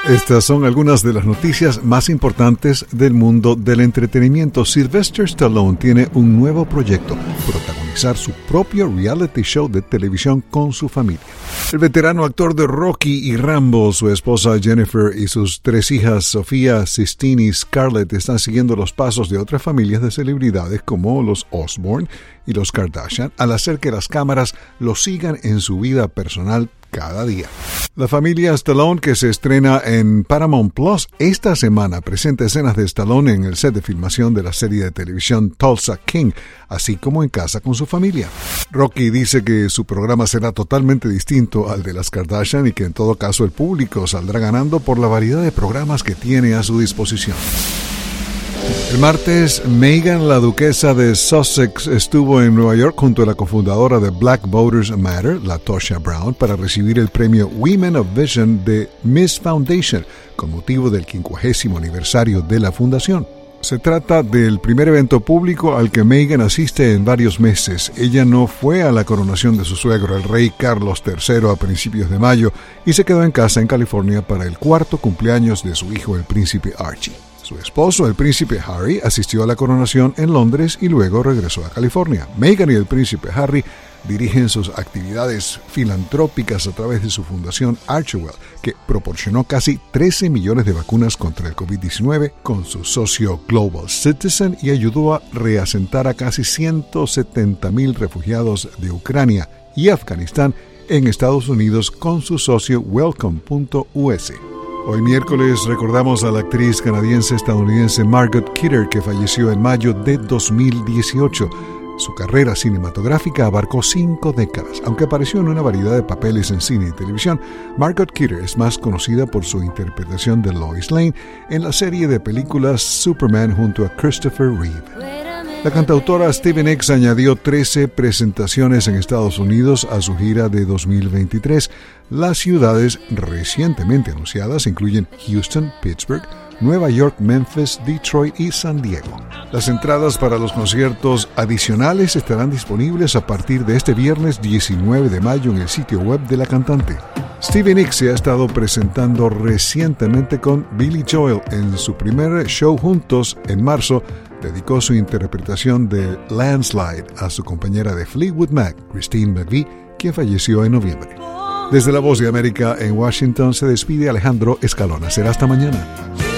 Estas son algunas de las noticias más importantes del mundo del entretenimiento. Sylvester Stallone tiene un nuevo proyecto: protagonizar su propio reality show de televisión con su familia. El veterano actor de Rocky y Rambo, su esposa Jennifer y sus 3 hijas, Sofía, Sistine y Scarlett, están siguiendo los pasos de otras familias de celebridades como los Osborne y los Kardashian al hacer que las cámaras los sigan en su vida personal cada día. La familia Stallone, que se estrena en Paramount Plus esta semana, presenta escenas de Stallone en el set de filmación de la serie de televisión Tulsa King, así como en casa con su familia. Rocky dice que su programa será totalmente distinto al de las Kardashian y que en todo caso el público saldrá ganando por la variedad de programas que tiene a su disposición. El martes, Meghan, la duquesa de Sussex, estuvo en Nueva York junto a la cofundadora de Black Voters Matter, LaTosha Brown, para recibir el premio Women of Vision de Miss Foundation, con motivo del 50º aniversario de la fundación. Se trata del primer evento público al que Meghan asiste en varios meses. Ella no fue a la coronación de su suegro, el rey Carlos III, a principios de mayo, y se quedó en casa en California para el 4º cumpleaños de su hijo, el príncipe Archie. Su esposo, el príncipe Harry, asistió a la coronación en Londres y luego regresó a California. Meghan y el príncipe Harry dirigen sus actividades filantrópicas a través de su fundación Archewell, que proporcionó casi 13 millones de vacunas contra el COVID-19 con su socio Global Citizen y ayudó a reasentar a casi 170,000 refugiados de Ucrania y Afganistán en Estados Unidos con su socio Welcome.us. Hoy miércoles recordamos a la actriz canadiense-estadounidense Margot Kidder, que falleció en mayo de 2018. Su carrera cinematográfica abarcó 5 décadas. Aunque apareció en una variedad de papeles en cine y televisión, Margot Kidder es más conocida por su interpretación de Lois Lane en la serie de películas Superman junto a Christopher Reeve. La cantautora Stevie Nicks añadió 13 presentaciones en Estados Unidos a su gira de 2023. Las ciudades recientemente anunciadas incluyen Houston, Pittsburgh, Nueva York, Memphis, Detroit y San Diego. Las entradas para los conciertos adicionales estarán disponibles a partir de este viernes 19 de mayo en el sitio web de la cantante. Stevie Nicks se ha estado presentando recientemente con Billy Joel. En su primer show juntos en marzo, dedicó su interpretación de Landslide a su compañera de Fleetwood Mac, Christine McVie, quien falleció en noviembre. Desde La Voz de América en Washington se despide Alejandro Escalona. Será hasta mañana.